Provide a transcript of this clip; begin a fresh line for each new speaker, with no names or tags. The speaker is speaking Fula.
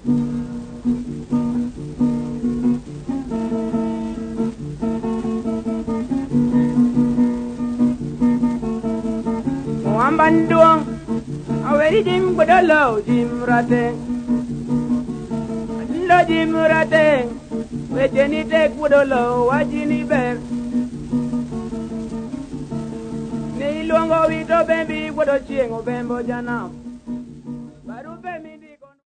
Bandung, aweri jim godolo jim rate, lo jim rate, wejeni tek godolo wajini ber. Ni luongo wito bembi godo chiengo bembo janam.